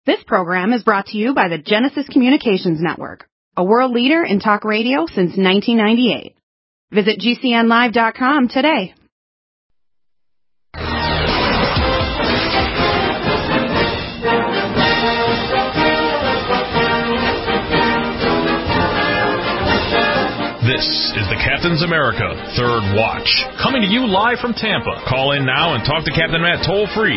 This program is brought to you by the Genesis Communications Network, a world leader in talk radio since 1998. Visit GCNlive.com today. This is the Captain's America Third Watch, coming to you live from Tampa. Call in now and talk to Captain Matt toll-free,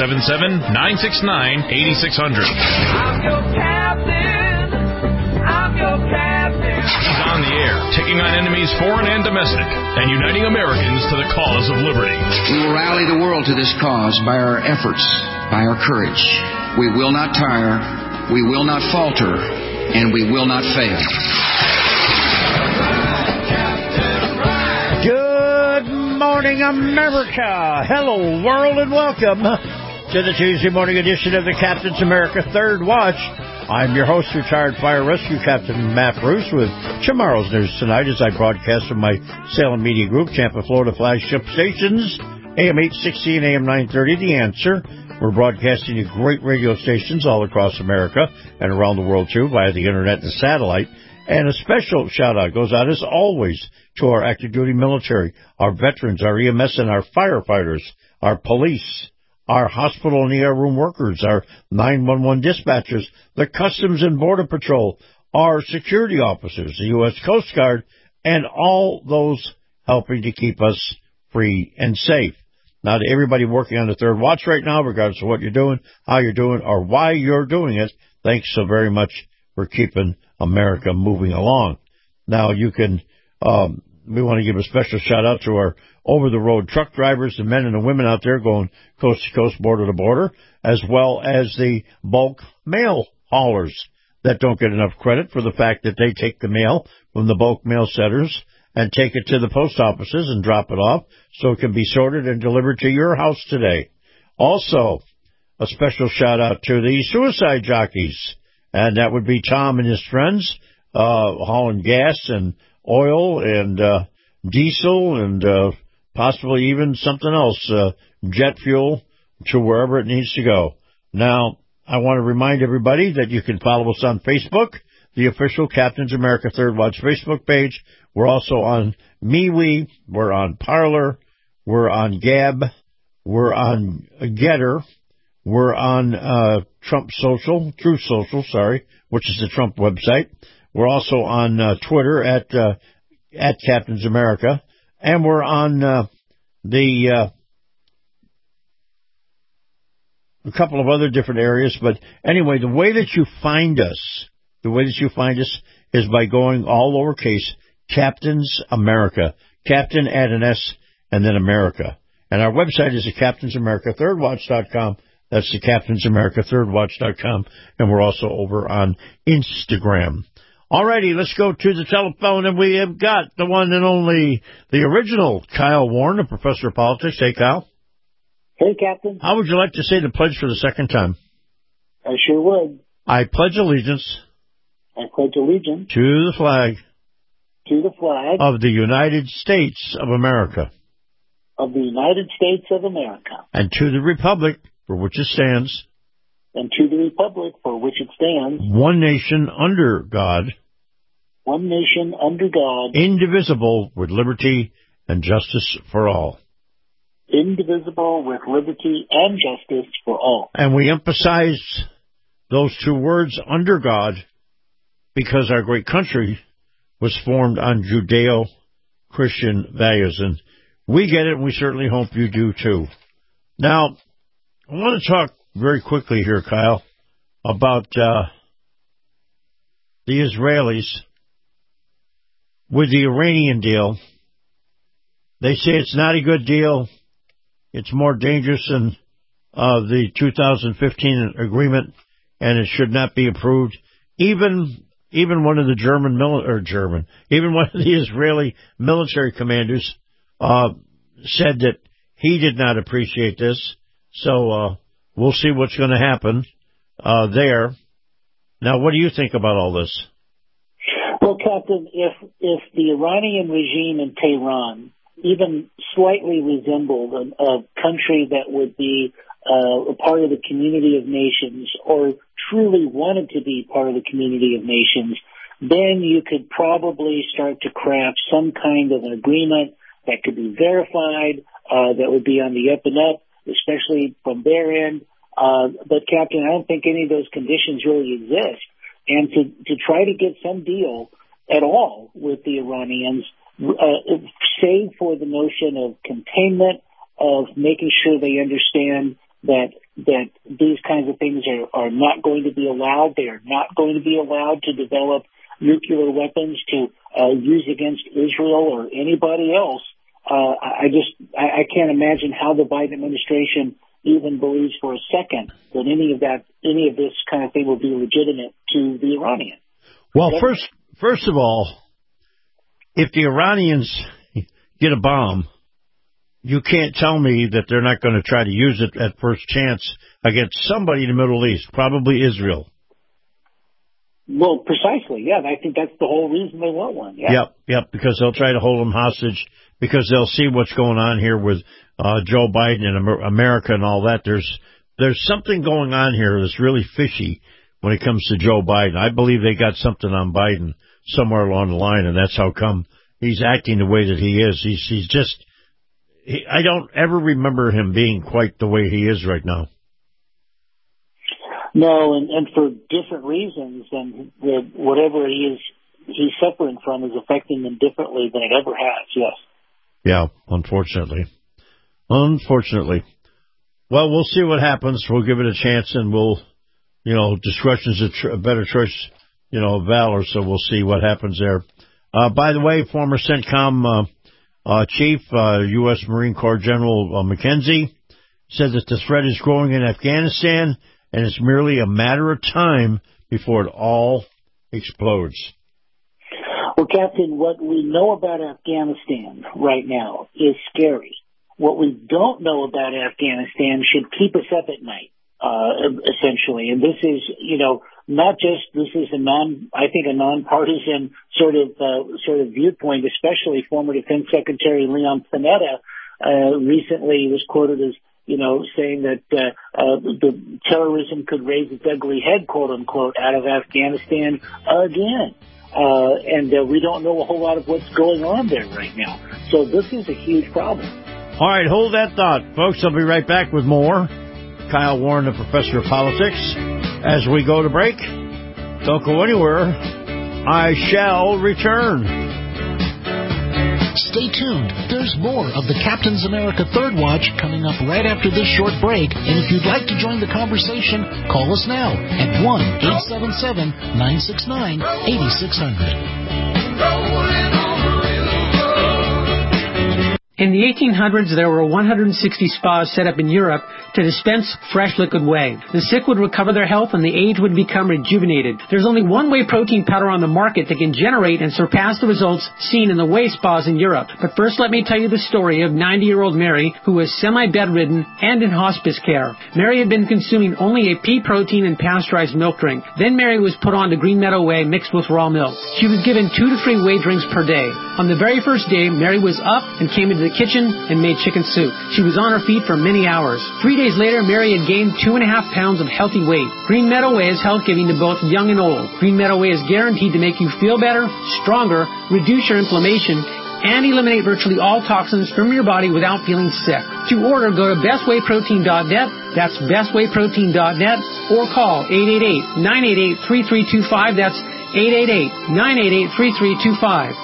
877-969-8600. I'm your captain. I'm your captain. He's on the air, taking on enemies foreign and domestic, and uniting Americans to the cause of liberty. We will rally the world to this cause by our efforts, by our courage. We will not tire, we will not falter, and we will not fail. Good morning, America. Hello, world, and welcome to the Tuesday morning edition of the Captain's America Third Watch. I'm your host, retired fire rescue captain Matt Bruce, with tomorrow's news tonight as I broadcast from my Salem Media Group, Tampa, Florida flagship stations, AM 860 and AM 930, The Answer. We're broadcasting to great radio stations all across America and around the world, too, via the internet and satellite. And a special shout-out goes out, as always, to our active-duty military, our veterans, our EMS and our firefighters, our police, our hospital and ER room workers, our 911 dispatchers, the Customs and Border Patrol, our security officers, the U.S. Coast Guard, and all those helping to keep us free and safe. Now, to everybody working on the Third Watch right now, regardless of what you're doing, how you're doing, or why you're doing it, thanks so very much for keeping America moving along. Now, you can, we want to give a special shout out to our over-the-road truck drivers, the men and the women out there going coast to coast, border to border, as well as the bulk mail haulers that don't get enough credit for the fact that they take the mail from the bulk mail centers and take it to the post offices and drop it off so it can be sorted and delivered to your house today. Also, a special shout out to the suicide jockeys. And that would be Tom and his friends, hauling gas and oil and diesel and possibly even something else, jet fuel, to wherever it needs to go. Now, I want to remind everybody that you can follow us on Facebook, the official Captain's America Third Watch Facebook page. We're also on MeWe. We're on Parler. We're on Gab. We're on Getter. We're on Truth Social, which is the Trump website. We're also on Twitter at Captain's America, and we're on a couple of other different areas. But anyway, the way that you find us is by going all lowercase, Captain's America, Captain add an S and then America, and our website is at CaptainsAmericaThirdWatch.com. That's the CaptainsAmericaThirdWatch.com, and we're also over on Instagram. Alrighty, let's go to the telephone, and we have got the one and only, the original Kyle Warren, a professor of politics. Hey, Kyle. Hey, Captain. How would you like to say the pledge for the second time? I sure would. I pledge allegiance. I pledge allegiance. To the flag. To the flag. Of the United States of America. Of the United States of America. And to the republic for which it stands. And to the republic for which it stands. One nation under God. One nation under God. Indivisible with liberty and justice for all. Indivisible with liberty and justice for all. And we emphasize those two words, under God, because our great country was formed on Judeo-Christian values. And we get it, and we certainly hope you do too. Now, I want to talk very quickly here, Kyle, about the Israelis with the Iranian deal. They say it's not a good deal. It's more dangerous than the 2015 agreement, and it should not be approved. Even one of the even one of the Israeli military commanders said that he did not appreciate this. So we'll see what's going to happen there. Now, what do you think about all this? Well, Captain, if the Iranian regime in Tehran even slightly resembled a country that would be a part of the community of nations or truly wanted to be part of the community of nations, then you could probably start to craft some kind of an agreement that could be verified, that would be on the up and up, especially from their end. But, Captain, I don't think any of those conditions really exist. And to try to get some deal at all with the Iranians, save for the notion of containment, of making sure they understand that these kinds of things are not going to be allowed. They are not going to be allowed to develop nuclear weapons to use against Israel or anybody else. I can't imagine how the Biden administration even believes for a second that any of this kind of thing will be legitimate to the Iranians. Well, first of all, if the Iranians get a bomb, you can't tell me that they're not going to try to use it at first chance against somebody in the Middle East, probably Israel. Well, precisely, yeah. I think that's the whole reason they want one. Yeah. Yep, because they'll try to hold them hostage because they'll see what's going on here with Joe Biden and America and all that. There's something going on here that's really fishy when it comes to Joe Biden. I believe they got something on Biden somewhere along the line, and that's how come he's acting the way that he is. He's just... I don't ever remember him being quite the way he is right now. No, and for different reasons, and whatever he's suffering from is affecting him differently than it ever has, yes. Yeah, unfortunately. Well, we'll see what happens. We'll give it a chance, and we'll, discretion's a better choice, of valor, so we'll see what happens there. By the way, former CENTCOM Chief, U.S. Marine Corps General McKenzie, said that the threat is growing in Afghanistan, and it's merely a matter of time before it all explodes. Well, Captain, what we know about Afghanistan right now is scary. What we don't know about Afghanistan should keep us up at night, essentially. And this is, not just, this is a nonpartisan sort of viewpoint, especially former Defense Secretary Leon Panetta recently was quoted as, saying that the terrorism could raise its ugly head, quote unquote, out of Afghanistan again. And we don't know a whole lot of what's going on there right now. So this is a huge problem. All right, hold that thought, folks. I'll be right back with more. Kyle Warren, the Professor of Politics. As we go to break, don't go anywhere. I shall return. Stay tuned. There's more of the Captain's America Third Watch coming up right after this short break. And if you'd like to join the conversation, call us now at 1-877-969-8600. In the 1800s, there were 160 spas set up in Europe to dispense fresh liquid whey. The sick would recover their health and the aged would become rejuvenated. There's only one whey protein powder on the market that can generate and surpass the results seen in the whey spas in Europe. But first, let me tell you the story of 90-year-old Mary, who was semi-bedridden and in hospice care. Mary had been consuming only a pea protein and pasteurized milk drink. Then Mary was put on to Green Meadow Whey mixed with raw milk. She was given 2 to 3 whey drinks per day. On the very first day, Mary was up and came into the kitchen and made chicken soup. She was on her feet for many hours. 3 days later, Mary had gained 2.5 pounds of healthy weight. Green Meadow Whey is health-giving to both young and old. Green Meadow Whey is guaranteed to make you feel better, stronger, reduce your inflammation, and eliminate virtually all toxins from your body without feeling sick. To order, go to bestwayprotein.net. That's bestwayprotein.net, or call 888-988-3325. That's 888-988-3325.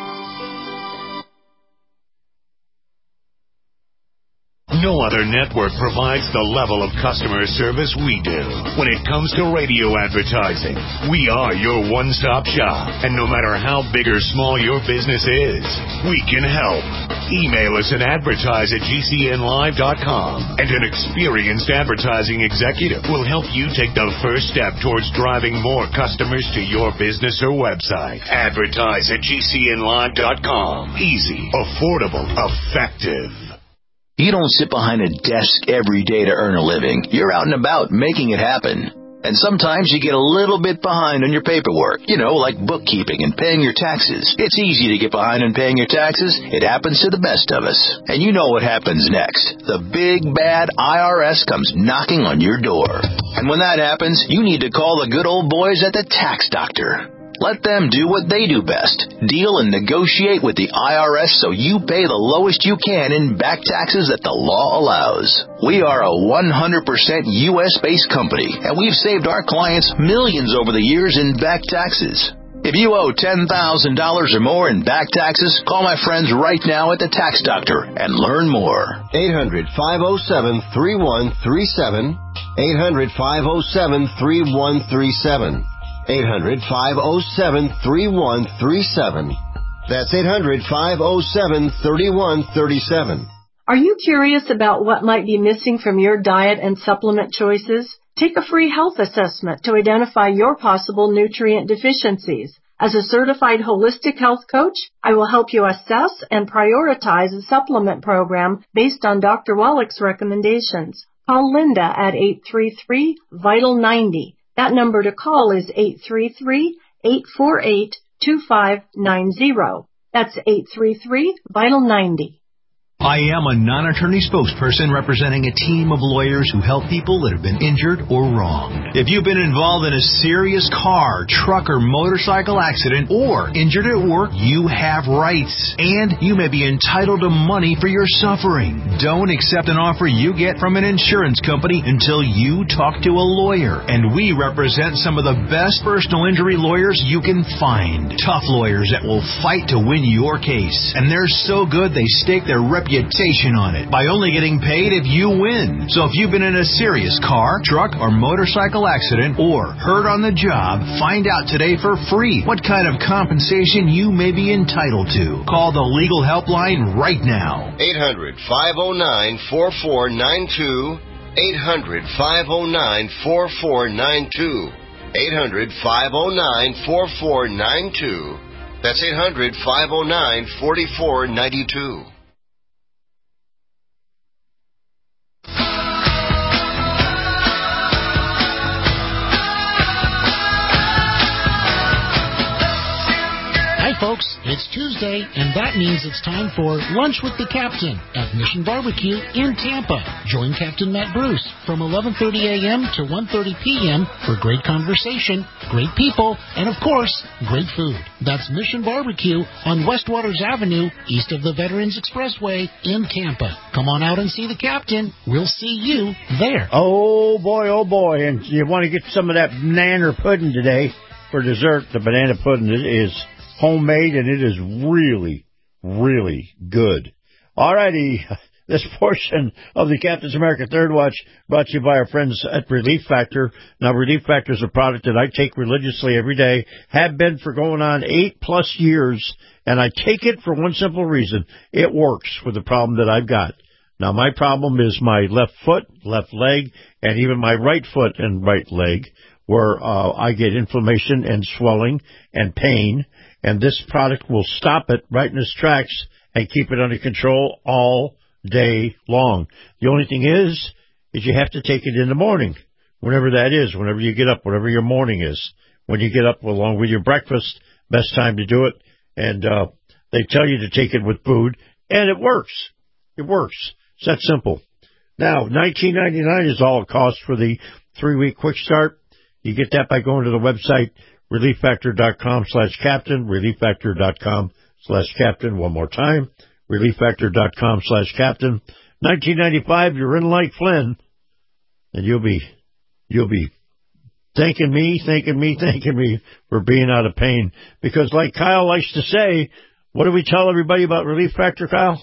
No other network provides the level of customer service we do. When it comes to radio advertising, we are your one-stop shop. And no matter how big or small your business is, we can help. Email us at advertise@gcnlive.com, and an experienced advertising executive will help you take the first step towards driving more customers to your business or website. Advertise@gcnlive.com. Easy, affordable, effective. You don't sit behind a desk every day to earn a living. You're out and about making it happen. And sometimes you get a little bit behind on your paperwork, like bookkeeping and paying your taxes. It's easy to get behind on paying your taxes. It happens to the best of us. And you know what happens next. The big, bad IRS comes knocking on your door. And when that happens, you need to call the good old boys at the Tax Doctor. Let them do what they do best. Deal and negotiate with the IRS so you pay the lowest you can in back taxes that the law allows. We are a 100% U.S.-based company, and we've saved our clients millions over the years in back taxes. If you owe $10,000 or more in back taxes, call my friends right now at the Tax Doctor and learn more. 800-507-3137. 800-507-3137. 800-507-3137. That's 800-507-3137. Are you curious about what might be missing from your diet and supplement choices? Take a free health assessment to identify your possible nutrient deficiencies. As a certified holistic health coach, I will help you assess and prioritize a supplement program based on Dr. Wallach's recommendations. Call Linda at 833-VITAL-90. That number to call is 833-848-2590. That's 833-VITAL-90. I am a non-attorney spokesperson representing a team of lawyers who help people that have been injured or wronged. If you've been involved in a serious car, truck, or motorcycle accident or injured at work, you have rights, and you may be entitled to money for your suffering. Don't accept an offer you get from an insurance company until you talk to a lawyer, and we represent some of the best personal injury lawyers you can find. Tough lawyers that will fight to win your case, and they're so good they stake their reputation on it by only getting paid if you win. So if you've been in a serious car, truck, or motorcycle accident or hurt on the job, find out today for free what kind of compensation you may be entitled to. Call the legal helpline right now. 800-509-4492. 800-509-4492. 800-509-4492. That's 800-509-4492. Folks, it's Tuesday, and that means it's time for Lunch with the Captain at Mission Barbecue in Tampa. Join Captain Matt Bruce from 11:30 a.m. to 1:30 p.m. for great conversation, great people, and, of course, great food. That's Mission Barbecue on West Waters Avenue, east of the Veterans Expressway in Tampa. Come on out and see the Captain. We'll see you there. Oh, boy, and you want to get some of that banana pudding today for dessert. The banana pudding is homemade, and it is really, really good. All righty. This portion of the Captain's America Third Watch brought to you by our friends at Relief Factor. Now, Relief Factor is a product that I take religiously every day, have been for going on 8+ years, and I take it for one simple reason. It works for the problem that I've got. Now, my problem is my left foot, left leg, and even my right foot and right leg, where I get inflammation and swelling and pain. And this product will stop it right in its tracks and keep it under control all day long. The only thing is you have to take it in the morning, whenever that is, whenever you get up, whatever your morning is. When you get up along with your breakfast, best time to do it. And they tell you to take it with food, and it works. It works. It's that simple. Now, $19.99 is all it costs for the 3-week quick start. You get that by going to the website, ReliefFactor.com/Captain, ReliefFactor.com/Captain. One more time, ReliefFactor.com/Captain. $19.95, you're in like Flynn, and you'll be thanking me for being out of pain. Because like Kyle likes to say, what do we tell everybody about Relief Factor, Kyle?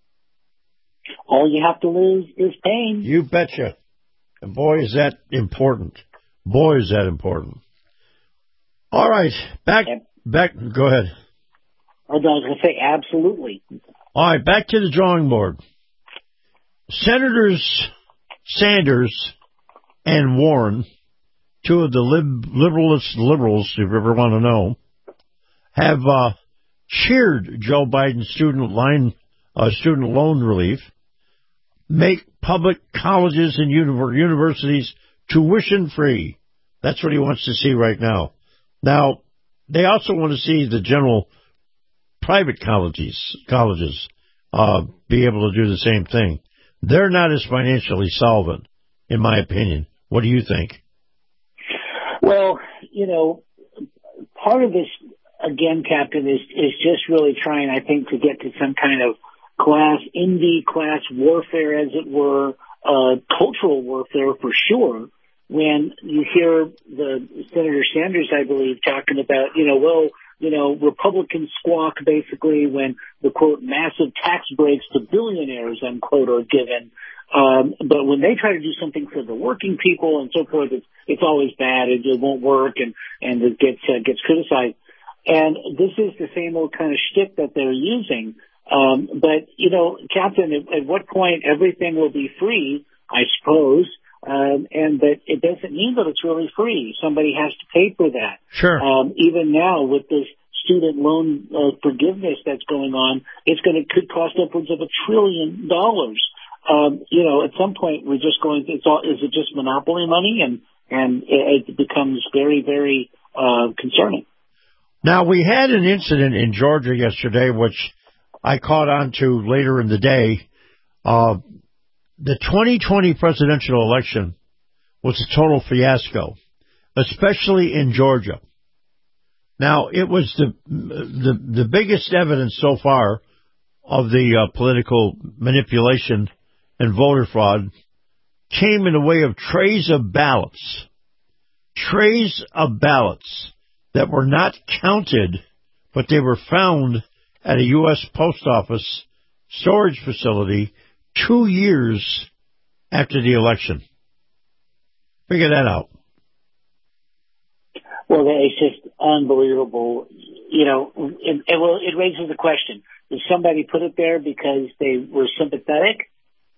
All you have to lose is pain. You betcha. And boy, is that important. Boy, is that important. All right, back. Go ahead. I was going to say absolutely. All right, back to the drawing board. Senators Sanders and Warren, two of the liberals, if you ever want to know, have cheered Joe Biden's student loan relief, make public colleges and universities tuition free. That's what he wants to see right now. Now, they also want to see the general private colleges be able to do the same thing. They're not as financially solvent, in my opinion. What do you think? Well, part of this, again, Captain, is just really trying, I think, to get to some kind of class warfare, as it were, cultural warfare for sure. When you hear the Senator Sanders, I believe, talking about, Republicans squawk basically when the, quote, massive tax breaks to billionaires, unquote, are given. But when they try to do something for the working people and so forth, it's always bad. It won't work and it gets criticized. And this is the same old kind of shtick that they're using. But, Captain, at what point everything will be free, I suppose. And that it doesn't mean that it's really free. Somebody has to pay for that. Sure. Even now with this student loan forgiveness that's going on, could cost upwards of $1 trillion. At some point we're just going. Is it just monopoly money? And it becomes very, very concerning. Now, we had an incident in Georgia yesterday, which I caught on to later in the day. The 2020 presidential election was a total fiasco, especially in Georgia. Now, it was the biggest evidence so far of the political manipulation and voter fraud came in the way of trays of ballots that were not counted, but they were found at a U.S. Post Office storage facility 2 years after the election. Figure that out. Well, it's just unbelievable. It raises the question: did somebody put it there because they were sympathetic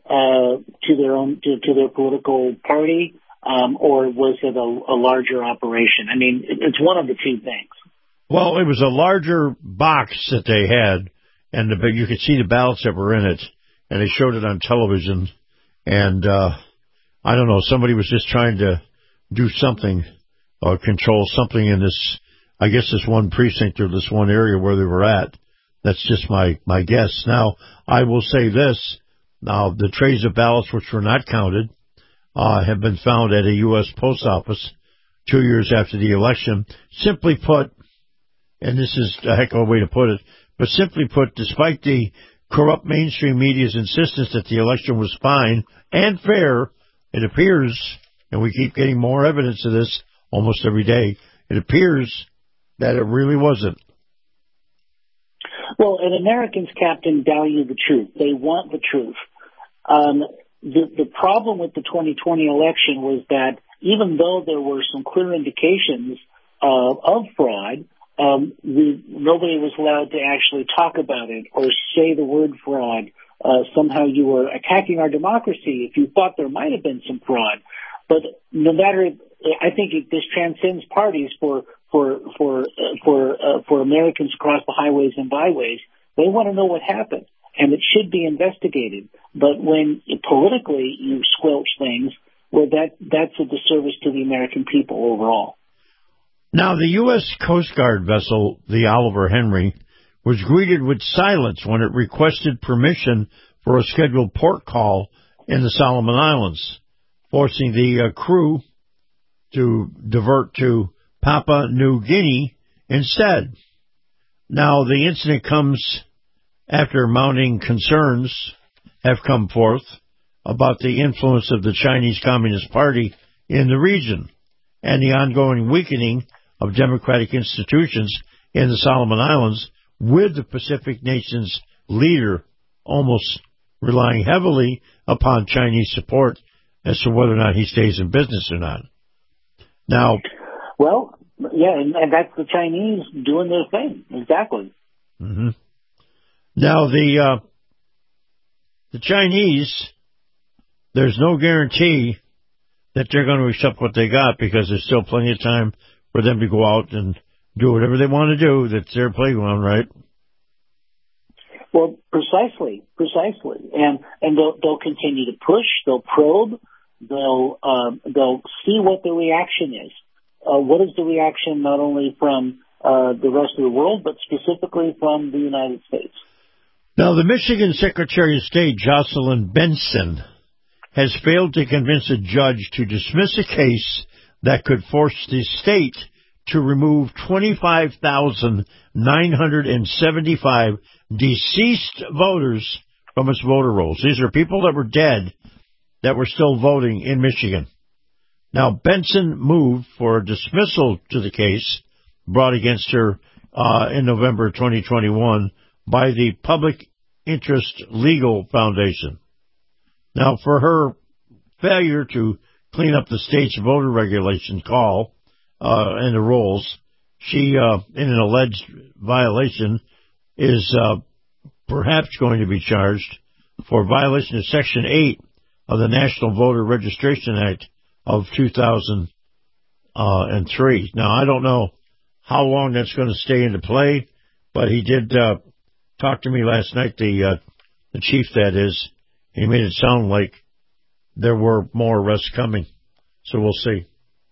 to their political party, or was it a larger operation? I mean, it's one of the two things. Well, it was a larger box that they had, and you could see the ballots that were in it. And they showed it on television, and I don't know, somebody was just trying to do something, or control something in this one precinct or this one area where they were at. That's just my guess. Now, I will say this. Now, the trays of ballots which were not counted have been found at a U.S. Post Office 2 years after the election. Simply put, and this is a heck of a way to put it, but simply put, despite the corrupt mainstream media's insistence that the election was fine and fair, it appears, and we keep getting more evidence of this almost every day, it appears that it really wasn't. Well, and Americans, Captain, value the truth. They want the truth. The problem with the 2020 election was that even though there were some clear indications of fraud, nobody was allowed to actually talk about it or say the word fraud. Somehow you were attacking our democracy if you thought there might have been some fraud. But no matter, I think this transcends parties for Americans across the highways and byways. They want to know what happened, and it should be investigated. But when politically you squelch things, well, that's a disservice to the American people overall. Now, the U.S. Coast Guard vessel, the Oliver Henry, was greeted with silence when it requested permission for a scheduled port call in the Solomon Islands, forcing the crew to divert to Papua New Guinea instead. Now, the incident comes after mounting concerns have come forth about the influence of the Chinese Communist Party in the region and the ongoing weakening of democratic institutions in the Solomon Islands, with the Pacific nation's leader almost relying heavily upon Chinese support as to whether or not he stays in business or not. Now, well, yeah, and that's the Chinese doing their thing. Exactly. Mm-hmm. Now, the Chinese, there's no guarantee that they're going to accept what they got, because there's still plenty of time for them to go out and do whatever they want to do. That's their playground, right? Well, precisely. And they'll continue to push, they'll probe, they'll see what the reaction is. what is the reaction not only from the rest of the world, but specifically from the United States? Now, the Michigan Secretary of State, Jocelyn Benson, has failed to convince a judge to dismiss a case that could force the state to remove 25,975 deceased voters from its voter rolls. These are people that were dead that were still voting in Michigan. Now, Benson moved for a dismissal to the case brought against her in November 2021 by the Public Interest Legal Foundation. Now, for her failure to clean up the state's voter regulation call and the rolls, she, in an alleged violation, is perhaps going to be charged for violation of Section 8 of the National Voter Registration Act of 2003. Now, I don't know how long that's going to stay into play, but he did talk to me last night, the chief that is. He made it sound like there were more arrests coming. So we'll see.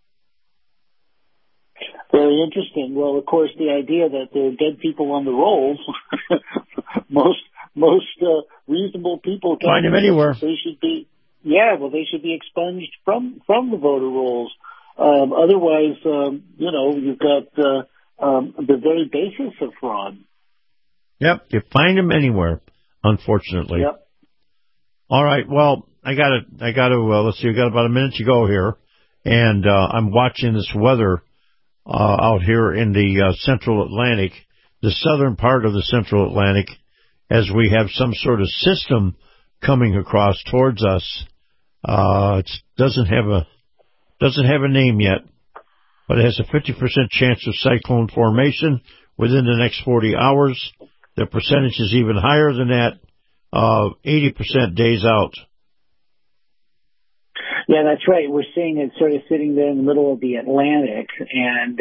Very interesting. Well, of course, the idea that there are dead people on the rolls, most reasonable people can find them anywhere. They should be, they should be expunged from the voter rolls. Otherwise, you've got the very basis of fraud. Yep, you find them anywhere, unfortunately. Yep. All right, well, I got to, let's see, we got about a minute to go here, and I'm watching this weather out here in the Central Atlantic, the southern part of the Central Atlantic, as we have some sort of system coming across towards us. It doesn't have a name yet, but it has a 50% chance of cyclone formation within the next 40 hours. The percentage is even higher than that, 80% days out. Yeah, that's right. We're seeing it sort of sitting there in the middle of the Atlantic. And,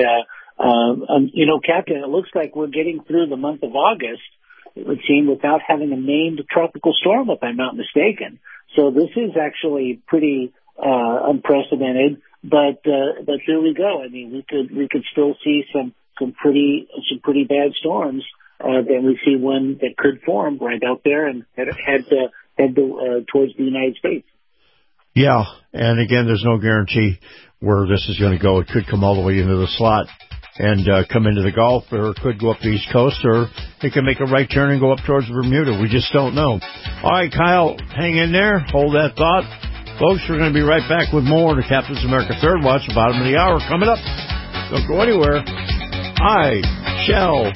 Captain, it looks like we're getting through the month of August, it would seem, without having a named tropical storm, if I'm not mistaken. So this is actually pretty unprecedented. But here we go. I mean, we could still see some pretty bad storms. Then we see one that could form right out there and head towards the United States. Yeah, and again, there's no guarantee where this is going to go. It could come all the way into the slot and come into the Gulf, or it could go up the East Coast, or it can make a right turn and go up towards Bermuda. We just don't know. All right, Kyle, hang in there. Hold that thought. Folks, we're going to be right back with more of the Captain's America Third Watch, bottom of the hour, coming up. Don't go anywhere. I shall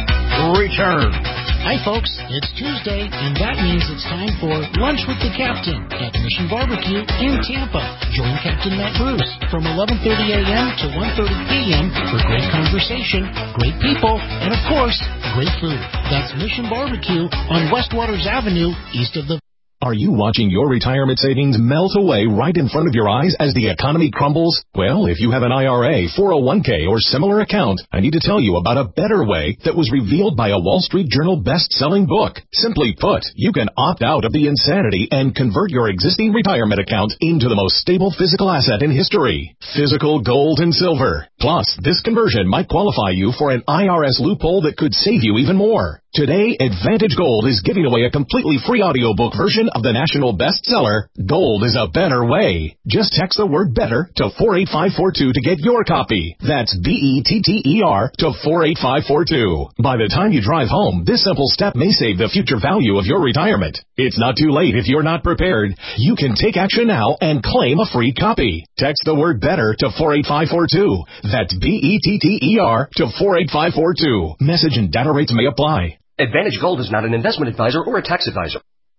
return. Hi, folks. It's Tuesday, and that means it's time for Lunch with the Captain at Mission Barbecue in Tampa. Join Captain Matt Bruce from 11:30 a.m. to 1:30 p.m. for great conversation, great people, and, of course, great food. That's Mission Barbecue on West Waters Avenue, east of the... Are you watching your retirement savings melt away right in front of your eyes as the economy crumbles? Well, if you have an IRA, 401k, or similar account, I need to tell you about a better way that was revealed by a Wall Street Journal best-selling book. Simply put, you can opt out of the insanity and convert your existing retirement account into the most stable physical asset in history, physical gold and silver. Plus, this conversion might qualify you for an IRS loophole that could save you even more. Today, Advantage Gold is giving away a completely free audiobook version of the national bestseller, Gold is a Better Way. Just text the word BETTER to 48542 to get your copy. That's BETTER to 48542. By the time you drive home, this simple step may save the future value of your retirement. It's not too late if you're not prepared. You can take action now and claim a free copy. Text the word BETTER to 48542. That's BETTER to 48542. Message and data rates may apply. Advantage Gold is not an investment advisor or a tax advisor.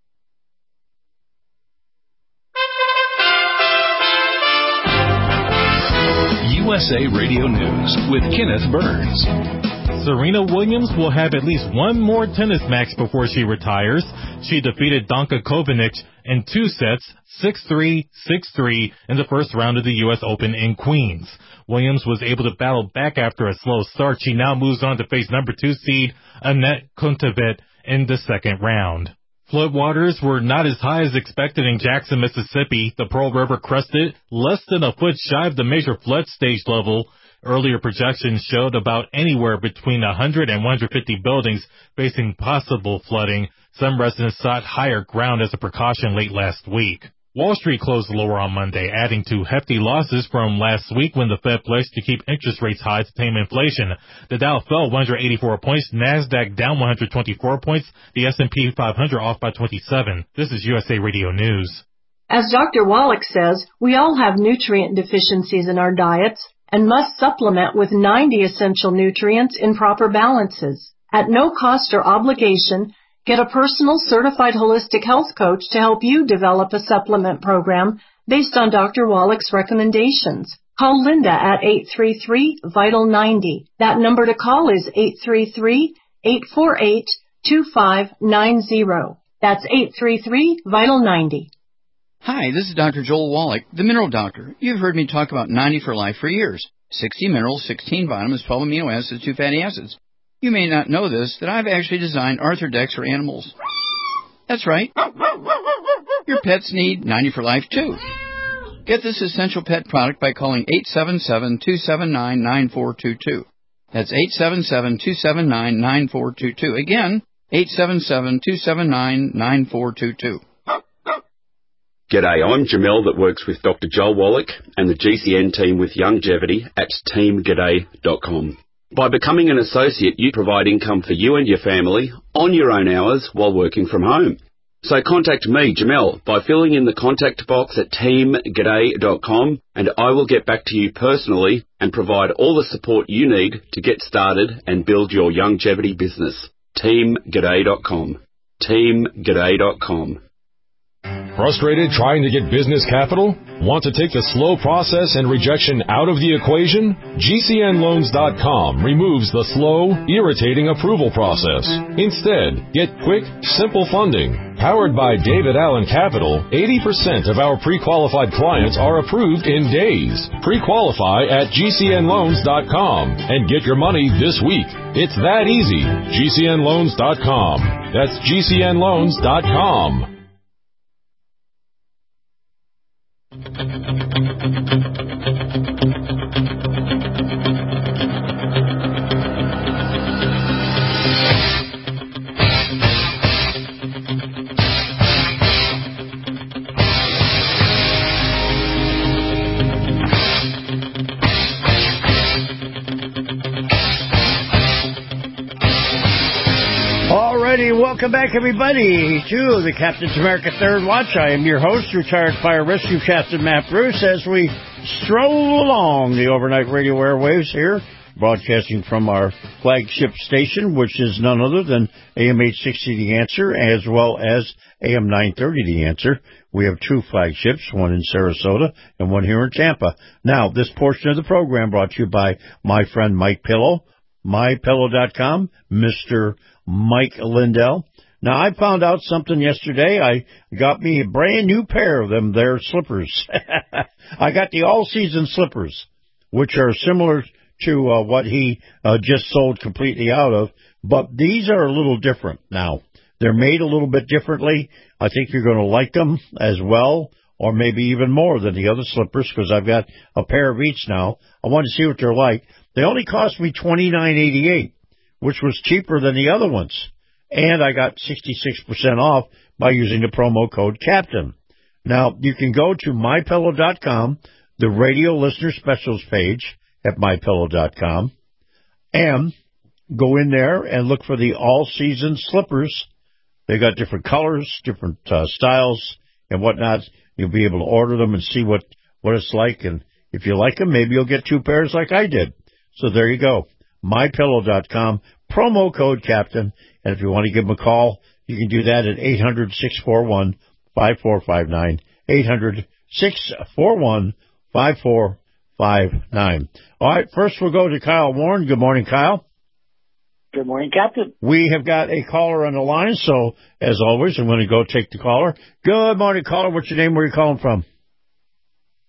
USA Radio News with Kenneth Burns. Serena Williams will have at least one more tennis match before she retires. She defeated Danka Kovinic in 2 sets, 6-3, 6-3, in the first round of the U.S. Open in Queens. Williams was able to battle back after a slow start. She now moves on to face number 2 seed Anett Kontaveit in the second round. Floodwaters were not as high as expected in Jackson, Mississippi. The Pearl River crested less than a foot shy of the major flood stage level. Earlier projections showed about anywhere between 100 and 150 buildings facing possible flooding. Some residents sought higher ground as a precaution late last week. Wall Street closed lower on Monday, adding to hefty losses from last week when the Fed pledged to keep interest rates high to tame inflation. The Dow fell 184 points, NASDAQ down 124 points, the S&P 500 off by 27. This is USA Radio News. As Dr. Wallach says, we all have nutrient deficiencies in our diets and must supplement with 90 essential nutrients in proper balances. At no cost or obligation, get a personal certified holistic health coach to help you develop a supplement program based on Dr. Wallach's recommendations. Call Linda at 833-VITAL-90. That number to call is 833-848-2590. That's 833-VITAL-90. Hi, this is Dr. Joel Wallach, the Mineral Doctor. You've heard me talk about 90 for Life for years. 60 minerals, 16 vitamins, 12 amino acids, 2 fatty acids. You may not know this, that I've actually designed Arthrodex for animals. That's right. Your pets need 90 for Life, too. Get this essential pet product by calling 877-279-9422. That's 877-279-9422. Again, 877-279-9422. G'day, I'm Jamel that works with Dr. Joel Wallach and the GCN team with Longevity at teamg'day.com. By becoming an associate, you provide income for you and your family on your own hours while working from home. So contact me, Jamel, by filling in the contact box at teamg'day.com, and I will get back to you personally and provide all the support you need to get started and build your longevity business. teamg'day.com. teamg'day.com. Frustrated trying to get business capital? Want to take the slow process and rejection out of the equation? GCNloans.com removes the slow, irritating approval process. Instead, get quick, simple funding. Powered by David Allen Capital, 80% of our pre-qualified clients are approved in days. Pre-qualify at GCNloans.com and get your money this week. It's that easy. GCNloans.com. That's GCNloans.com. Alrighty, welcome back everybody to the Captain's America Third Watch. I am your host, retired Fire Rescue Captain Matt Bruce, as we stroll along the overnight radio airwaves here, broadcasting from our flagship station, which is none other than AM 860 The Answer, as well as AM 930 The Answer. We have two flagships, one in Sarasota and one here in Tampa. Now, this portion of the program brought to you by my friend Mike Pillow, MyPillow.com, Mr. Mike Lindell. Now, I found out something yesterday. I got me a brand new pair of them there slippers. I got the all-season slippers, which are similar to what he just sold completely out of, but these are a little different now. They're made a little bit differently. I think you're going to like them as well, or maybe even more than the other slippers, because I've got a pair of each now. I want to see what they're like. They only cost me $29.88, which was cheaper than the other ones. And I got 66% off by using the promo code CAPTAIN. Now, you can go to MyPillow.com, the radio listener specials page at MyPillow.com, and go in there and look for the all-season slippers. They got different colors, different styles, and whatnot. You'll be able to order them and see what it's like. And if you like them, maybe you'll get two pairs like I did. So there you go. MyPillow.com, promo code CAPTAIN. And if you want to give them a call, you can do that at 800-641-5459, 800-641-5459. All right, first we'll go to Kyle Warren. Good morning, Kyle. Good morning, Captain. We have got a caller on the line, so as always, I'm going to go take the caller. Good morning, caller. What's your name? Where are you calling from?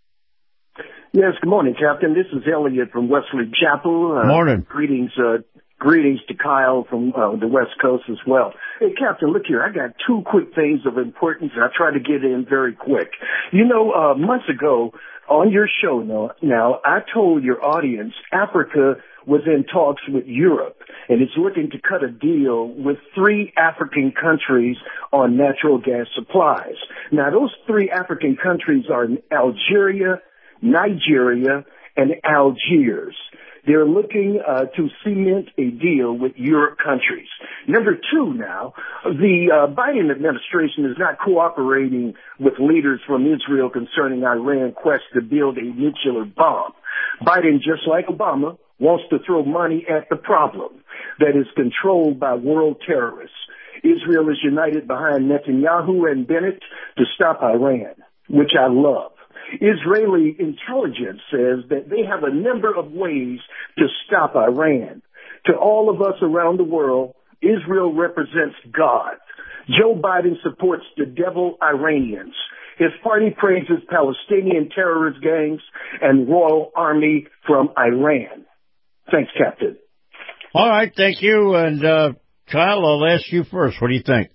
Yes, good morning, Captain. This is Elliot from Wesley Chapel. Morning. Greetings Greetings to Kyle from the West Coast as well. Hey, Captain, look here. I got two quick things of importance, and I try to get in very quick. Months ago on your show now, I told your audience Africa was in talks with Europe, and it's looking to cut a deal with 3 African countries on natural gas supplies. Now, those 3 African countries are Algeria, Nigeria, and Algiers. They're looking to cement a deal with Europe countries. Number 2 now, the Biden administration is not cooperating with leaders from Israel concerning Iran's quest to build a nuclear bomb. Biden, just like Obama, wants to throw money at the problem that is controlled by world terrorists. Israel is united behind Netanyahu and Bennett to stop Iran, which I love. Israeli intelligence says that they have a number of ways to stop Iran. To all of us around the world, Israel represents God. Joe Biden supports the devil Iranians. His party praises Palestinian terrorist gangs and royal army from Iran. Thanks, Captain. All right, thank you. And Kyle, I'll ask you first. What do you think?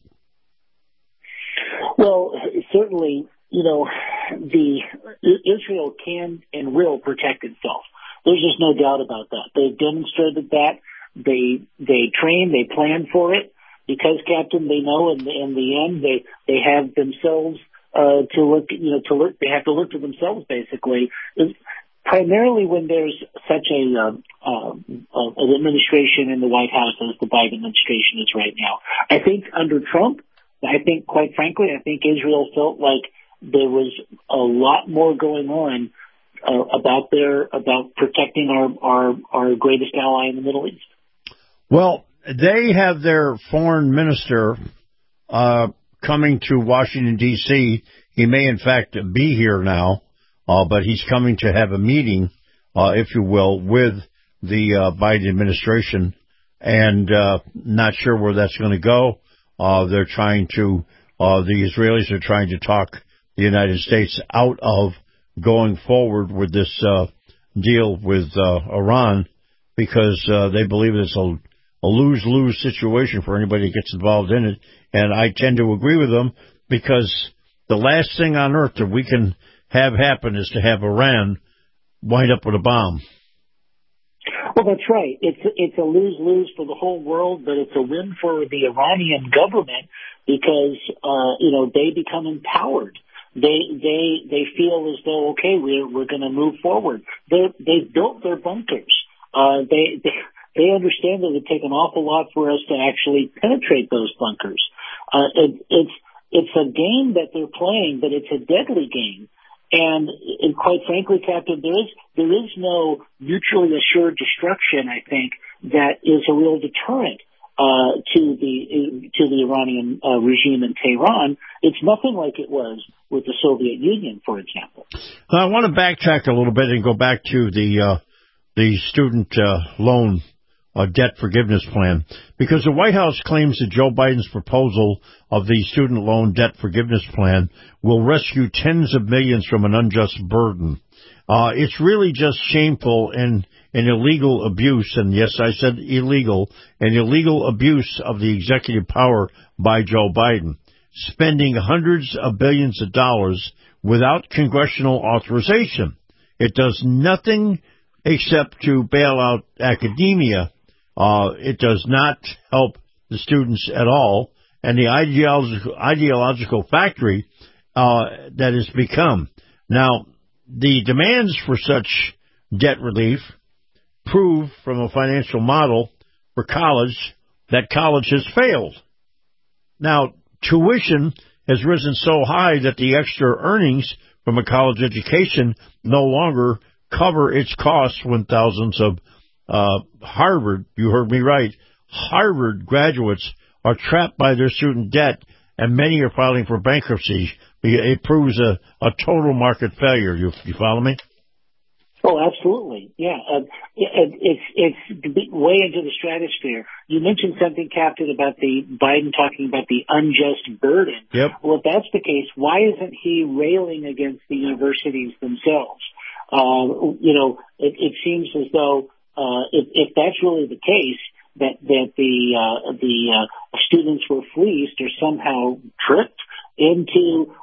Well, certainly, Israel can and will protect itself. There's just no doubt about that. They've demonstrated that. They train, they plan for it, because, Captain, they know in the end they have themselves they have to look to themselves, basically. Primarily when there's such an administration in the White House as the Biden administration is right now. I think under Trump, quite frankly, Israel felt like there was a lot more going on about protecting our greatest ally in the Middle East. Well, they have their foreign minister coming to Washington, D.C. He may, in fact, be here now, but he's coming to have a meeting, if you will, with the Biden administration, and not sure where that's going to go. The Israelis are trying to talk the United States out of going forward with this deal with Iran, because they believe it's a lose-lose situation for anybody that gets involved in it. And I tend to agree with them, because the last thing on earth that we can have happen is to have Iran wind up with a bomb. Well, that's right. It's a lose-lose for the whole world, but it's a win for the Iranian government, because they become empowered. They feel as though, okay, we're going to move forward. They've built their bunkers. They understand that it would take an awful lot for us to actually penetrate those bunkers. It's a game that they're playing, but it's a deadly game. And quite frankly, Captain, there is no mutually assured destruction, I think, that is a real deterrent to the Iranian regime in Tehran. It's nothing like it was with the Soviet Union, for example. Now, I want to backtrack a little bit and go back to the student loan debt forgiveness plan, because the White House claims that Joe Biden's proposal of the student loan debt forgiveness plan will rescue tens of millions from an unjust burden. It's really just shameful and an illegal abuse, and yes, I said illegal, an illegal abuse of the executive power by Joe Biden, spending hundreds of billions of dollars without congressional authorization. It does nothing except to bail out academia. It does not help the students at all, and the ideological factory that has become. Now, the demands for such debt relief prove from a financial model for college that college has failed. Now, tuition has risen so high that the extra earnings from a college education no longer cover its costs when thousands of Harvard, you heard me right, Harvard graduates are trapped by their student debt, and many are filing for bankruptcy. It proves a total market failure. You follow me? Oh, absolutely. Yeah. It's way into the stratosphere. You mentioned something, Captain, about the Biden talking about the unjust burden. Yep. Well, if that's the case, why isn't he railing against the universities themselves? It seems as though if that's really the case, that the students were fleeced or somehow tricked into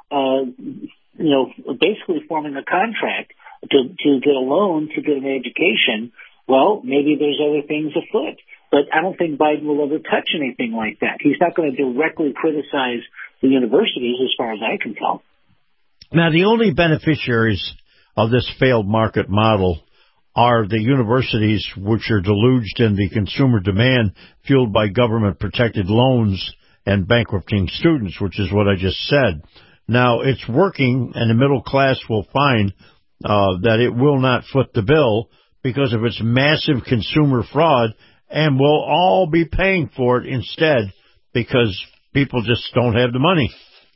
basically forming a contract to get a loan to get an education. Well, maybe there's other things afoot, but I don't think Biden will ever touch anything like that. He's not going to directly criticize the universities, as far as I can tell. Now, the only beneficiaries of this failed market model are the universities, which are deluged in the consumer demand fueled by government-protected loans and bankrupting students, which is what I just said. Now, it's working, and the middle class will find that it will not foot the bill because of its massive consumer fraud, and we'll all be paying for it instead because people just don't have the money.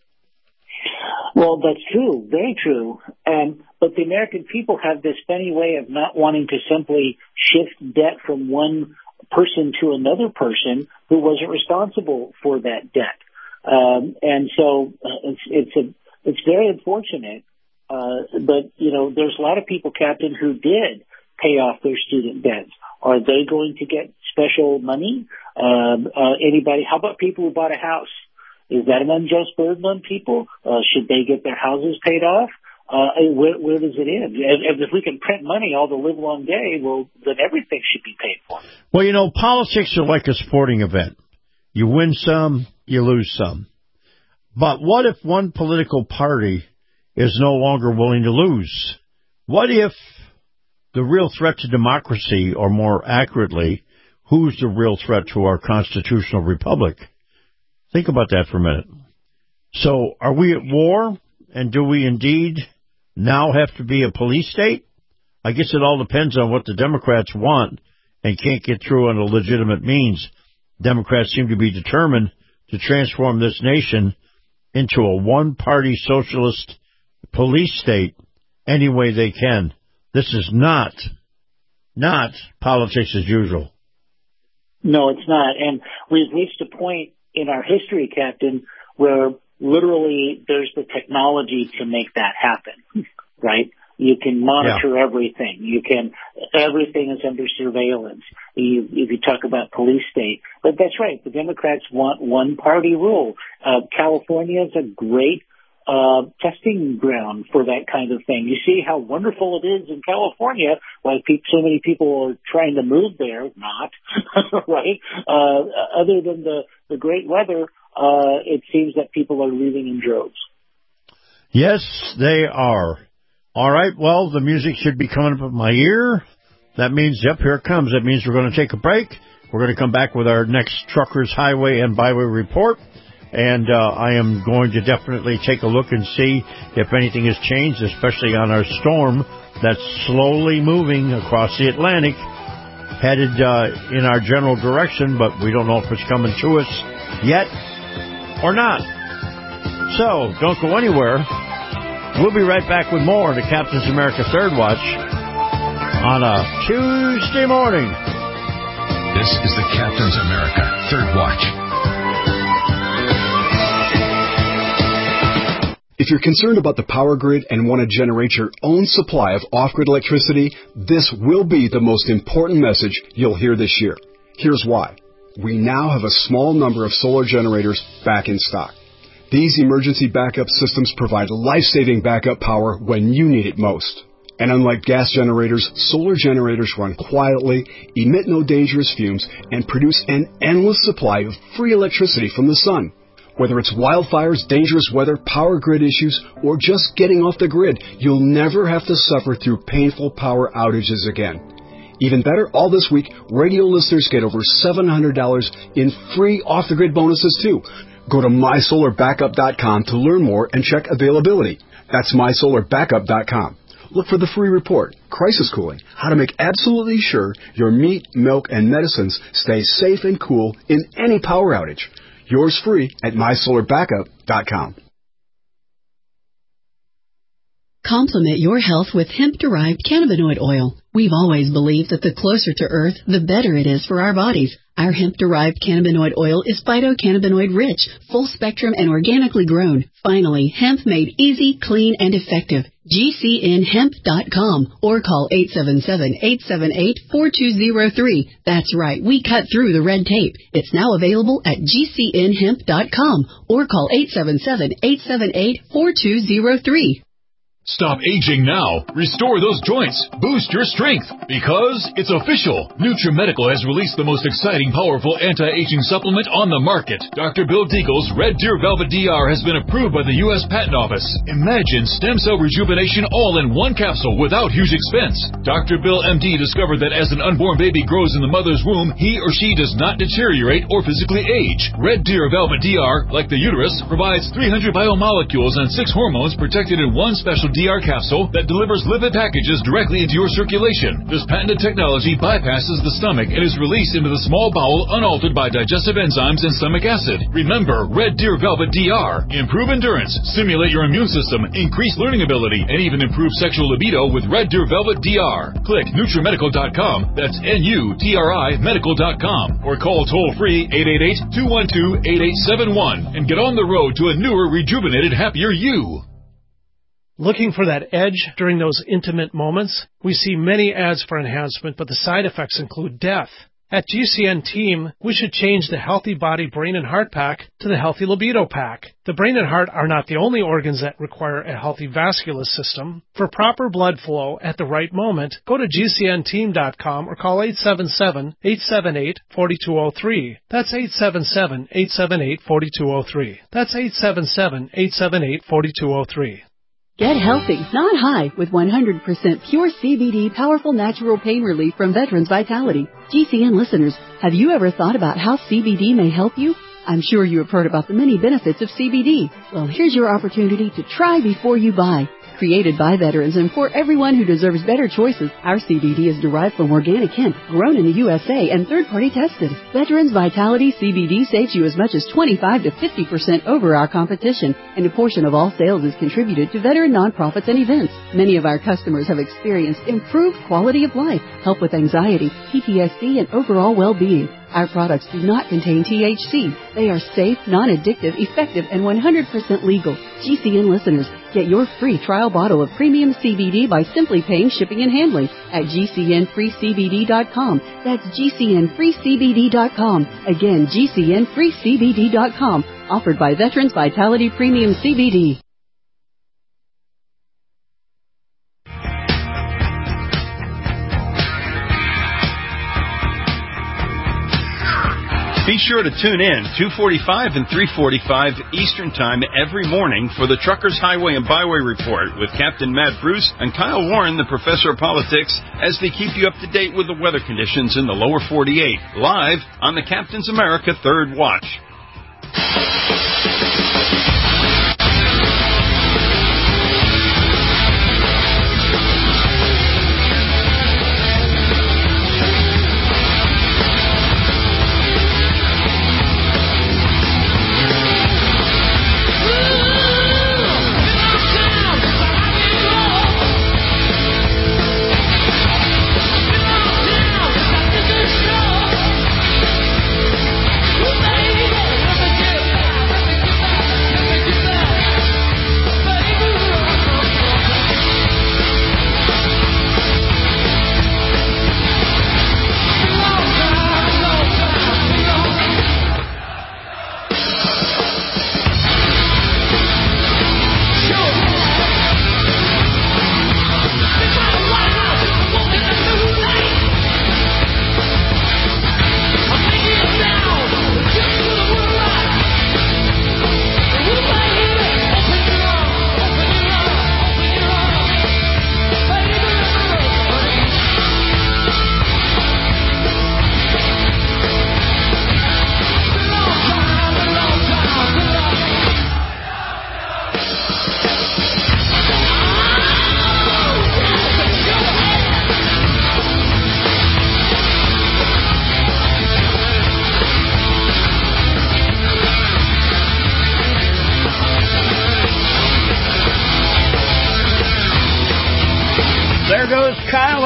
Well, that's true, very true. But the American people have this funny way of not wanting to simply shift debt from one person to another person who wasn't responsible for that debt. And so it's very unfortunate. But, there's a lot of people, Captain, who did pay off their student debts. Are they going to get special money? Anybody? How about people who bought a house? Is that an unjust burden on people? Should they get their houses paid off? Where does it end? And if we can print money all the live long day, well, then everything should be paid for. Well, politics are like a sporting event. You win some, you lose some. But what if one political party is no longer willing to lose? What if the real threat to democracy, or more accurately, who's the real threat to our constitutional republic? Think about that for a minute. So, are we at war, and do we indeed now have to be a police state? I guess it all depends on what the Democrats want and can't get through on a legitimate means. Democrats seem to be determined to transform this nation into a one-party socialist police state any way they can. This is not politics as usual. No, it's not. And we've reached a point in our history, Captain, where literally there's the technology to make that happen, right? You can monitor everything. Everything is under surveillance. If you talk about police state. But that's right. The Democrats want one-party rule. California is a great testing ground for that kind of thing. You see how wonderful it is in California, why so many people are trying to move there, not, right? Other than the great weather, it seems that people are leaving in droves. Yes, they are. All right, well, the music should be coming up in my ear. That means, here it comes. That means we're going to take a break. We're going to come back with our next Truckers Highway and Byway Report. And I am going to definitely take a look and see if anything has changed, especially on our storm that's slowly moving across the Atlantic, headed in our general direction, but we don't know if it's coming to us yet or not. So, don't go anywhere. We'll be right back with more of the Captain's America Third Watch on a Tuesday morning. This is the Captain's America Third Watch. If you're concerned about the power grid and want to generate your own supply of off-grid electricity, this will be the most important message you'll hear this year. Here's why. We now have a small number of solar generators back in stock. These emergency backup systems provide life-saving backup power when you need it most. And unlike gas generators, solar generators run quietly, emit no dangerous fumes, and produce an endless supply of free electricity from the sun. Whether it's wildfires, dangerous weather, power grid issues, or just getting off the grid, you'll never have to suffer through painful power outages again. Even better, all this week, radio listeners get over $700 in free off-the-grid bonuses too. Go to mysolarbackup.com to learn more and check availability. That's mysolarbackup.com. Look for the free report, Crisis Cooling, how to make absolutely sure your meat, milk, and medicines stay safe and cool in any power outage. Yours free at mysolarbackup.com. Complement your health with hemp-derived cannabinoid oil. We've always believed that the closer to Earth, the better it is for our bodies. Our hemp-derived cannabinoid oil is phytocannabinoid-rich, full-spectrum, and organically grown. Finally, hemp made easy, clean, and effective. GCNhemp.com or call 877-878-4203. That's right, we cut through the red tape. It's now available at GCNhemp.com or call 877-878-4203. Stop aging now. Restore those joints. Boost your strength. Because it's official. NutriMedical has released the most exciting, powerful anti-aging supplement on the market. Dr. Bill Deagle's Red Deer Velvet DR has been approved by the U.S. Patent Office. Imagine stem cell rejuvenation all in one capsule without huge expense. Dr. Bill MD discovered that as an unborn baby grows in the mother's womb, he or she does not deteriorate or physically age. Red Deer Velvet DR, like the uterus, provides 300 biomolecules and 6 hormones protected in one special DR capsule that delivers lipid packages directly into your circulation. This patented technology bypasses the stomach and is released into the small bowel unaltered by digestive enzymes and stomach acid. Remember, Red Deer Velvet DR. Improve endurance, stimulate your immune system, increase learning ability, and even improve sexual libido with Red Deer Velvet DR. Click NutriMedical.com, that's N-U-T-R-I Medical.com, or call toll-free 888-212-8871 and get on the road to a newer, rejuvenated, happier you. Looking for that edge during those intimate moments? We see many ads for enhancement, but the side effects include death. At GCN Team, we should change the Healthy Body, Brain, and Heart Pack to the Healthy Libido Pack. The brain and heart are not the only organs that require a healthy vascular system. For proper blood flow at the right moment, go to GCNteam.com or call 877-878-4203. That's 877-878-4203. That's 877-878-4203. Get healthy, not high, with 100% pure CBD powerful natural pain relief from Veterans Vitality. GCN listeners, have you ever thought about how CBD may help you? I'm sure you have heard about the many benefits of CBD. Well, here's your opportunity to try before you buy. Created by veterans and for everyone who deserves better choices, our CBD is derived from organic hemp, grown in the USA and third-party tested. Veterans Vitality CBD saves you as much as 25 to 50% over our competition, and a portion of all sales is contributed to veteran nonprofits and events. Many of our customers have experienced improved quality of life, help with anxiety, PTSD, and overall well-being. Our products do not contain THC. They are safe, non-addictive, effective, and 100% legal. GCN listeners, get your free trial bottle of premium CBD by simply paying shipping and handling at GCNFreeCBD.com. That's GCNFreeCBD.com. Again, GCNFreeCBD.com. Offered by Veterans Vitality Premium CBD. Be sure to tune in 2:45 and 3:45 Eastern Time every morning for the Truckers Highway and Byway Report with Captain Matt Bruce and Kyle Warren, the Professor of Politics, as they keep you up to date with the weather conditions in the lower 48, live on the Captain's America Third Watch.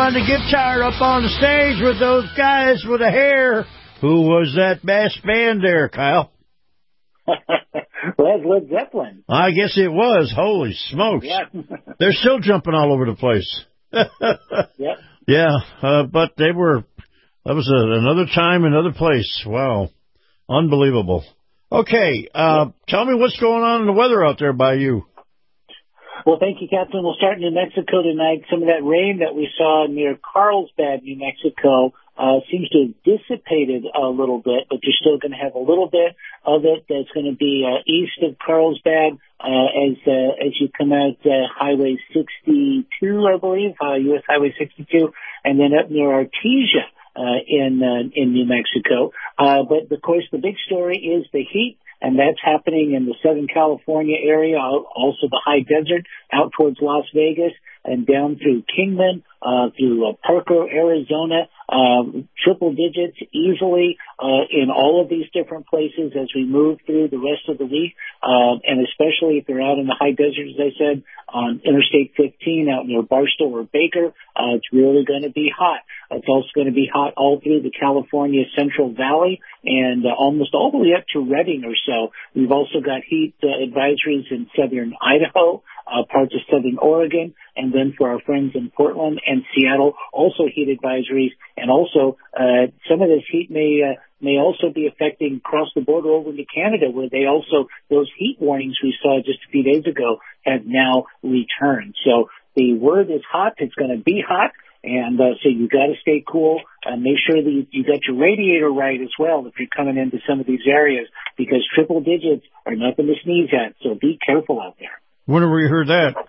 on the guitar up on the stage with those guys with the hair. Who was that bass band there, Kyle? Well, that's Led Zeppelin. I guess it was. Holy smokes. Yeah. They're still jumping all over the place. Yep. Yeah, but that was another time, another place. Wow. Unbelievable. Okay, tell me what's going on in the weather out there by you. Well, thank you, Captain. We'll start in New Mexico tonight. Some of that rain that we saw near Carlsbad, New Mexico, seems to have dissipated a little bit, but you're still going to have a little bit of it that's going to be east of Carlsbad as you come out Highway 62, I believe, U.S. Highway 62, and then up near Artesia in New Mexico. But, of course, the big story is the heat. And that's happening in the Southern California area, also the high desert out towards Las Vegas and down through Kingman, through Parker, Arizona, triple digits easily in all of these different places as we move through the rest of the week. And especially if you're out in the high desert, as I said, on Interstate 15 out near Barstow or Baker, it's really going to be hot. It's also going to be hot all through the California Central Valley and almost all the way up to Redding or so. We've also got heat advisories in southern Idaho, parts of southern Oregon, and then for our friends in Portland and Seattle, also heat advisories. And also, some of this heat may also be affecting across the border over into Canada, where they also, those heat warnings we saw just a few days ago have now returned. So the word is hot. It's going to be hot. And so you got to stay cool and make sure that you got your radiator right as well if you're coming into some of these areas, because triple digits are nothing to sneeze at. So be careful out there. Whenever you heard that.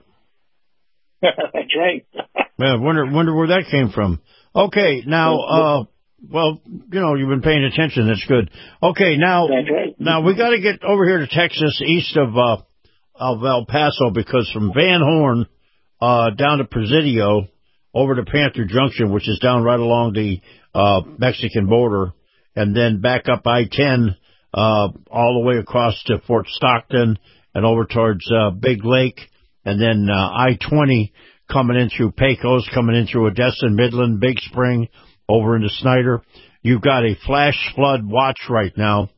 That's right. Man, wonder where that came from. Okay, now, well, you know, you've been paying attention. That's good. Okay, now, that's right. Now we got to get over here to Texas, east of El Paso, because from Van Horn down to Presidio, over to Panther Junction, which is down right along the Mexican border, and then back up I-10 all the way across to Fort Stockton and over towards Big Lake, and then I-20 coming in through Pecos, coming in through Odessa, Midland, Big Spring, over into Snyder. You've got a flash flood watch right now.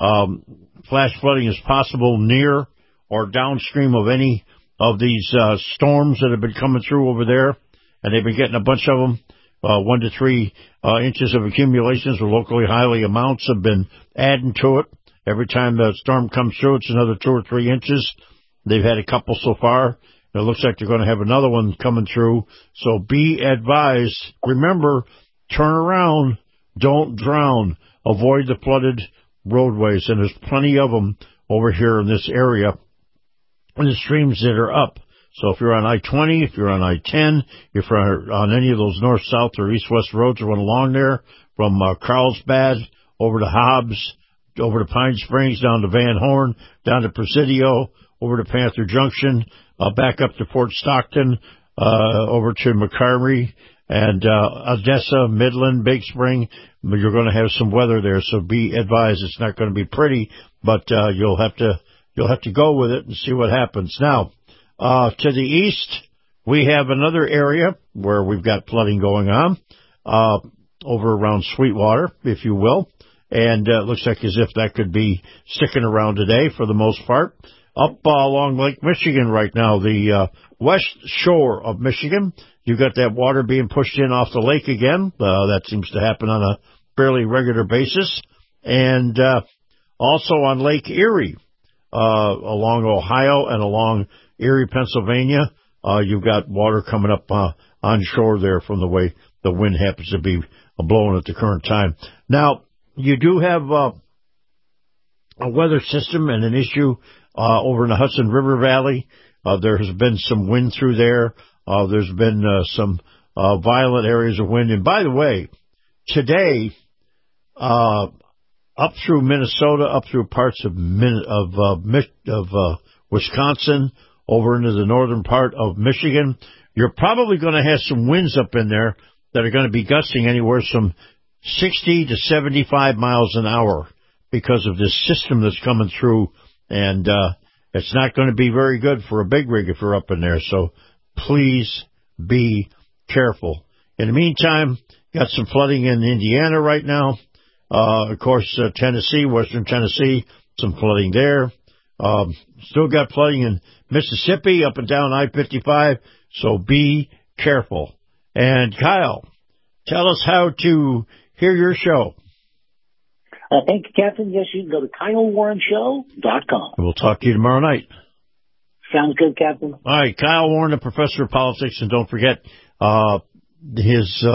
Flash flooding is possible near or downstream of any of these storms that have been coming through over there. And they've been getting a bunch of them, 1 to 3 inches of accumulations with locally highly amounts have been adding to it. Every time the storm comes through, it's another 2 or 3 inches. They've had a couple so far. It looks like they're going to have another one coming through. So be advised. Remember, turn around. Don't drown. Avoid the flooded roadways. And there's plenty of them over here in this area. And the streams that are up. So if you're on I-20, if you're on I-10, if you're on any of those north, south, or east-west roads that run along there, from Carlsbad over to Hobbs, over to Pine Springs, down to Van Horn, down to Presidio, over to Panther Junction, back up to Fort Stockton, over to McCarty, and Odessa, Midland, Big Spring, you're going to have some weather there, so be advised. It's not going to be pretty, but you'll have to go with it and see what happens. Now, to the east, we have another area where we've got flooding going on, over around Sweetwater, if you will. And it looks like as if that could be sticking around today for the most part. Up along Lake Michigan right now, the west shore of Michigan, you've got that water being pushed in off the lake again. That seems to happen on a fairly regular basis. And also on Lake Erie, along Ohio and along Erie, Pennsylvania, you've got water coming up on shore there from the way the wind happens to be blowing at the current time. Now, you do have a weather system and an issue over in the Hudson River Valley. There has been some wind through there. There's been some violent areas of wind. And by the way, today, up through Minnesota, up through parts of Wisconsin, over into the northern part of Michigan, you're probably going to have some winds up in there that are going to be gusting anywhere from 60 to 75 miles an hour because of this system that's coming through. And it's not going to be very good for a big rig if you're up in there. So please be careful. In the meantime, got some flooding in Indiana right now. Of course, Tennessee, western Tennessee, some flooding there. Still got flooding in Mississippi up and down I-55, so be careful. And Kyle, tell us how to hear your show. Thank you, Captain. Yes, you can go to KyleWarrenShow.com. We'll talk to you tomorrow night. Sounds good, Captain. All right, Kyle Warren, the professor of politics, and don't forget his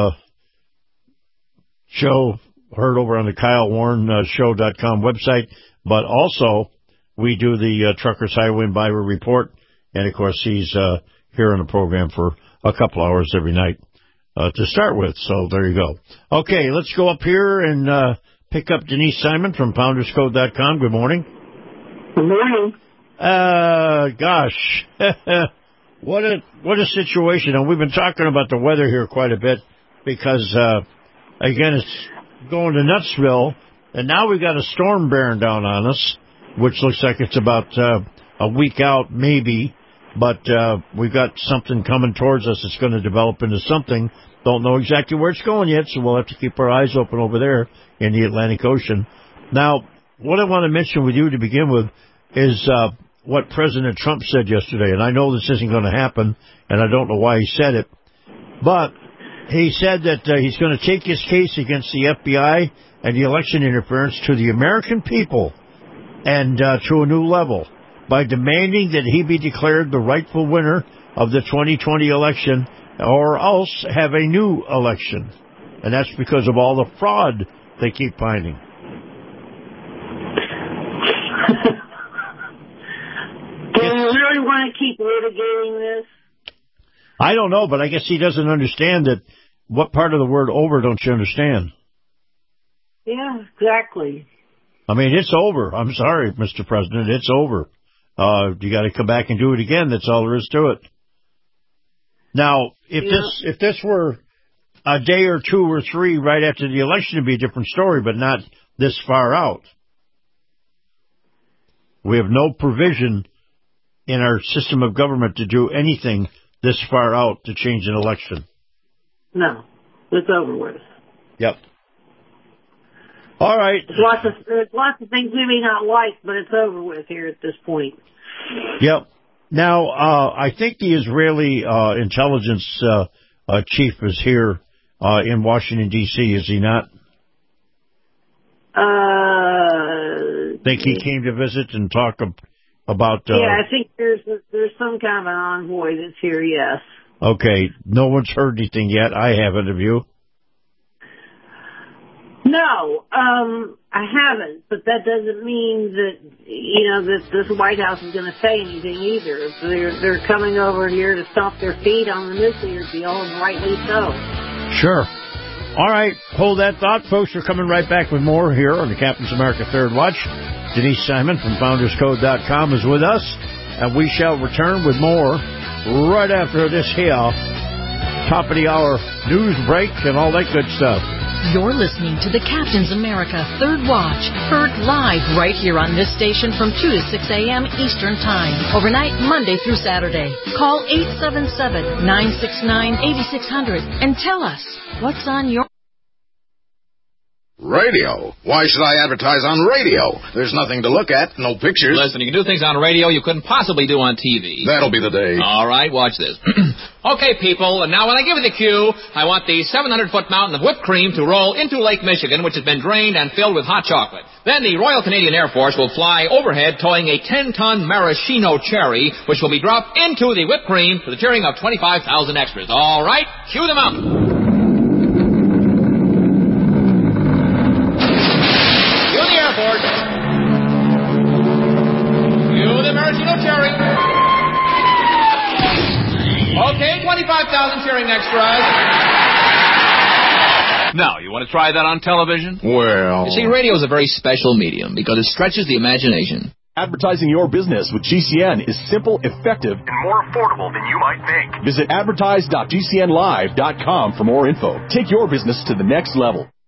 show heard over on the KyleWarrenShow.com website, but also we do the Truckers Highway and Byway Report, and of course he's here on the program for a couple hours every night to start with, so there you go. Okay, let's go up here and pick up Denise Simon from PoundersCode.com. Good morning. Good morning. Gosh, what a situation. And we've been talking about the weather here quite a bit because, again, it's going to Nutsville, and now we've got a storm bearing down on us, which looks like it's about a week out, maybe, but we've got something coming towards us that's going to develop into something. Don't know exactly where it's going yet, so we'll have to keep our eyes open over there in the Atlantic Ocean. Now, what I want to mention with you to begin with is what President Trump said yesterday, and I know this isn't going to happen, and I don't know why he said it, but he said that he's going to take his case against the FBI and the election interference to the American people and to a new level by demanding that he be declared the rightful winner of the 2020 election or else have a new election. And that's because of all the fraud they keep finding. Do you really want to keep litigating this? I don't know, but I guess he doesn't understand that. What part of the word over don't you understand? Yeah, exactly. I mean, it's over. I'm sorry, Mr. President, it's over. You got to come back and do it again. That's all there is to it. Now, if this were a day or two or three right after the election, it'd be a different story, but not this far out. We have no provision in our system of government to do anything this far out to change an election. No, it's over with. Yep. All right. There's lots of things we may not like, but it's over with here at this point. Yep. Now, I think the Israeli intelligence chief is here in Washington, D.C., is he not? Think he came to visit and talk about... yeah, I think there's some kind of an envoy that's here, yes. Okay. No one's heard anything yet. I haven't, have you? No, I haven't, but that doesn't mean that, that this White House is going to say anything either. They're coming over here to stomp their feet on the nuclear deal, and rightly so. Sure. All right, hold that thought, folks. We're coming right back with more here on the Captain's America Third Watch. Denise Simon from FoundersCode.com is with us, and we shall return with more right after this here top of the hour news break and all that good stuff. You're listening to the Captain's America Third Watch, heard live right here on this station from 2 to 6 a.m. Eastern Time, overnight Monday through Saturday. Call 877-969-8600 and tell us what's on your... Radio? Why should I advertise on radio? There's nothing to look at, no pictures. Listen, you can do things on radio you couldn't possibly do on TV. That'll be the day. All right, watch this. Okay, people, now when I give you the cue, I want the 700-foot mountain of whipped cream to roll into Lake Michigan, which has been drained and filled with hot chocolate. Then the Royal Canadian Air Force will fly overhead towing a 10-ton maraschino cherry, which will be dropped into the whipped cream to the cheering of 25,000 extras. All right, cue the mountain. Cherry. Okay, 25,000 cheering extras. Now, you want to try that on television? Well... You see, radio is a very special medium because it stretches the imagination. Advertising your business with GCN is simple, effective, and more affordable than you might think. Visit advertise.gcnlive.com for more info. Take your business to the next level.